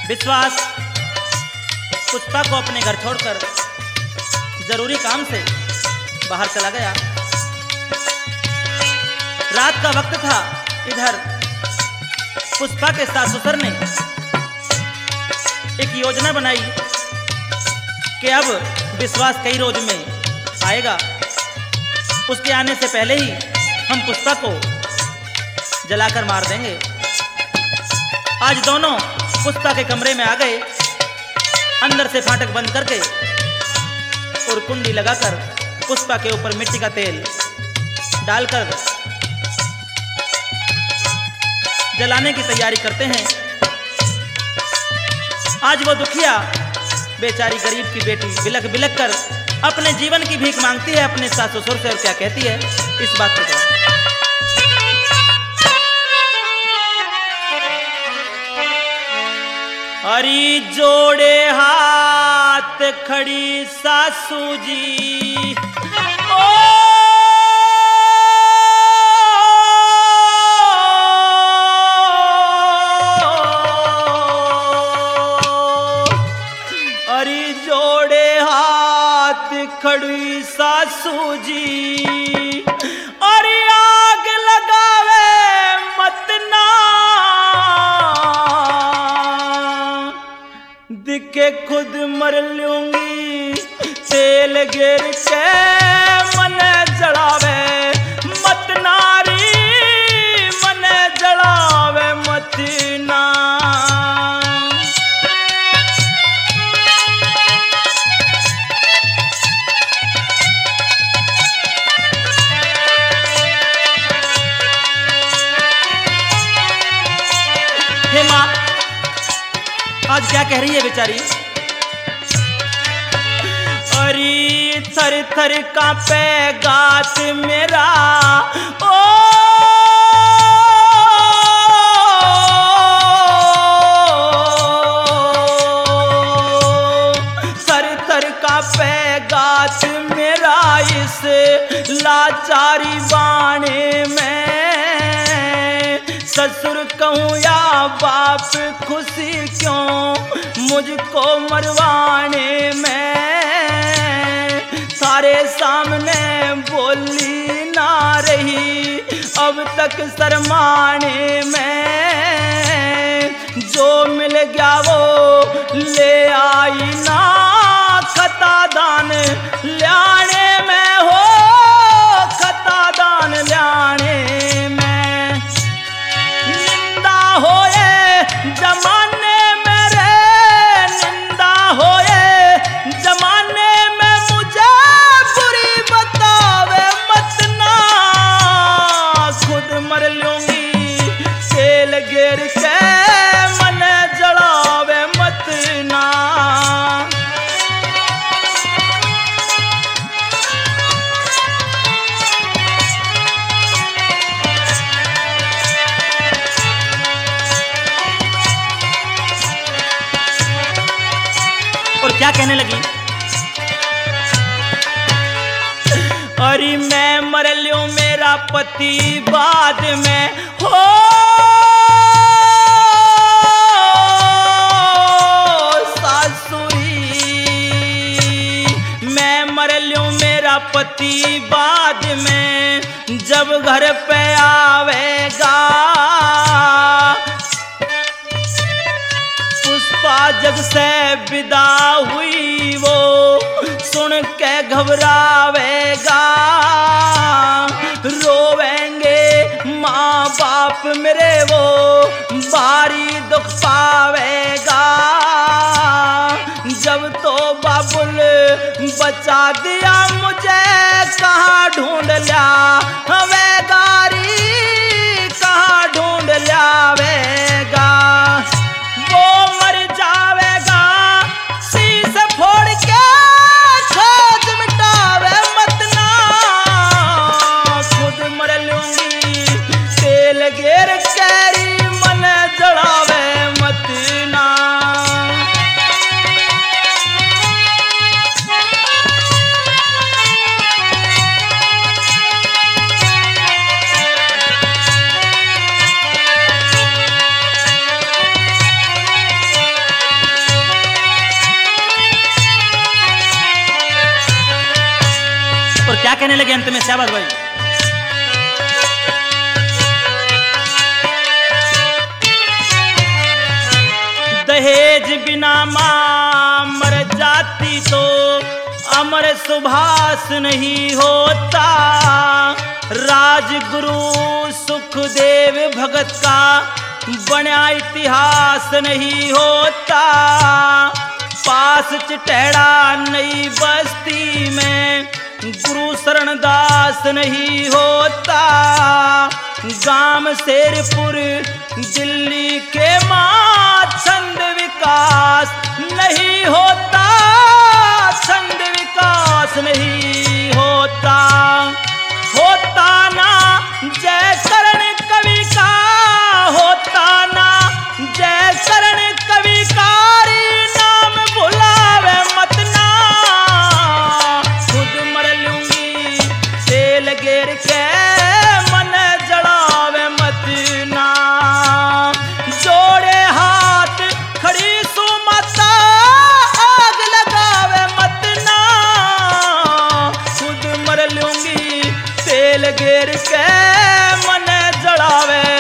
विश्वास पुष्पा को अपने घर छोड़कर जरूरी काम से बाहर चला गया। रात का वक्त था। इधर पुष्पा के सास ससुर ने एक योजना बनाई कि अब विश्वास कई रोज में आएगा, उसके आने से पहले ही हम पुष्पा को जलाकर मार देंगे। आज दोनों पुष्पा के कमरे में आ गए, अंदर से फाटक बंद करके और कुंडी लगाकर पुष्पा के ऊपर मिट्टी का तेल डालकर जलाने की तैयारी करते हैं। आज वो दुखिया बेचारी गरीब की बेटी बिलख बिलख कर अपने जीवन की भीख मांगती है अपने सास ससुर से, और क्या कहती है इस बात को जवाब। हरी जोड़े हाथ खड़ी सासू जी, खड़ी सासू जी, और आग लगावे मत ना, दिखे खुद मर लूंगी, तेल गिर के मन जलावे मत नारी, मन जलावे मत ना। आज क्या कह रही है बेचारी? अरे थर थर कांपे गात मेरा, ओ थर थर कांपे गात मेरा, इस लाचारी बाणे में ससुर कहूँ या बाप खुशी क्यों मुझको मरवाने में, सारे सामने बोली ना रही अब तक शर्माने में, जो मिल गया वो ले आई ना, खता दान ल्याणे में हो, खता दान ल्याणे में। होए जमाने में रे, निंदा होए जमाने में, मुझे बुरी बतावे मत ना, खुद मर लूंगी, तेल गिर के मन जलावे मत ना। क्या कहने लगी? अरे मैं मर लूं मेरा पति बाद में हो, सासुरी मैं मर लूं मेरा पति बाद में, जब घर पे आवेगा जग से विदा हुई वो, सुन के घबरावेगा, रोवेंगे माँ बाप मेरे वो, भारी दुख पावेगा, जब तो बाबुल बचा दिया मुझे, कहाँ ढूंढ लिया हमें गारी, कहाँ ढूंढ लियावेगा, वो मर जावेगा शीश फोड़ के, खोज मिटावे मत ना, खुद मर लूंगी, तेल गिर कैरी मन जलावे मत ना। आएगी अंत में। शाबाश भाई। दहेज बिना मां मर जाती तो अमर सुभाष नहीं होता। राजगुरु सुखदेव भगत का बना इतिहास नहीं होता। पास चिटेड़ा नई बस्ती में गुरु शरणदास नहीं होता। गांव शेरपुर दिल्ली के मां छंद विकास नहीं होता। छंद विकास नहीं होता। होता ना जय करण कवि का, होता ना जय करण कवि कारी नाम भुलावे मत ना। खुद मर लूंगी तेल गेर के मन जड़ावे मत ना। जोड़े हाथ खड़ी सुमाता आग लगावे मत ना। खुद मर लूंगी तेल गेर के मन जड़ावे